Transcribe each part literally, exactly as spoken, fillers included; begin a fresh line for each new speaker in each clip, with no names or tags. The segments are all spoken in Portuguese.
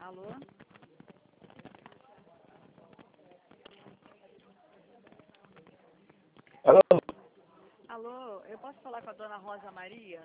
Alô?
Alô?
Alô, eu posso falar com a dona Rosa Maria?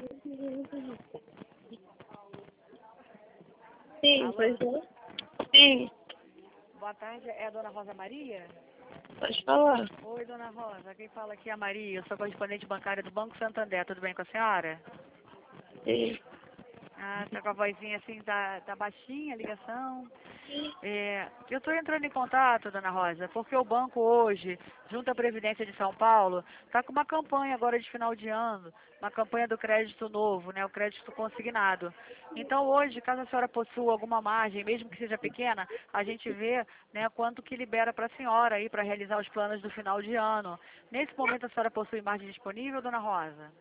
Sim,
Alô?
pois é. Sim,
Boa tarde, é a dona Rosa Maria?
pode falar.
Oi, dona Rosa, quem fala aqui é a Maria, eu sou correspondente bancária do Banco Santander, tudo bem com a senhora?
Sim.
Ah, tá com a vozinha assim, tá, tá baixinha a ligação. É, eu estou entrando em contato, dona Rosa, porque o banco hoje, junto à Previdência de São Paulo, está com uma campanha agora de final de ano, uma campanha do crédito novo, né, o crédito consignado. Então hoje, caso a senhora possua alguma margem, mesmo que seja pequena, a gente vê, né, quanto que libera para a senhora aí para realizar os planos do final de ano. Nesse momento a senhora possui margem disponível, dona Rosa?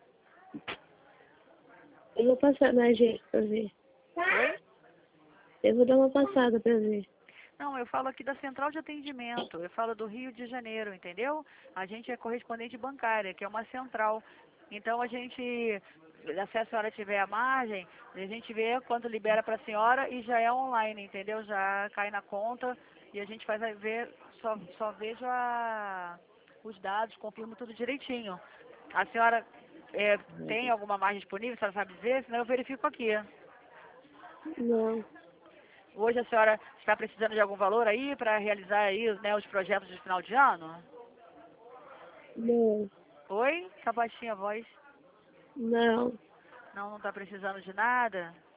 Eu vou passar na agência pra ver.
Oi?
Eu vou dar uma passada pra ver.
Não, eu falo aqui da central de atendimento, eu falo do Rio de Janeiro, entendeu? A gente é correspondente bancária, que é uma central. Então a gente, se a senhora tiver a margem, a gente vê quanto libera para a senhora e já é online, entendeu? Já cai na conta e a gente faz a ver, só, só vejo a, os dados, confirmo tudo direitinho. A senhora é, tem alguma margem disponível, a senhora sabe dizer? Senão eu verifico aqui.
Não,
Hoje a senhora está precisando de algum valor aí para realizar aí, né, os projetos de final de ano?
não,
Oi? Tá baixinha a voz.
não.
Não, não está precisando de nada?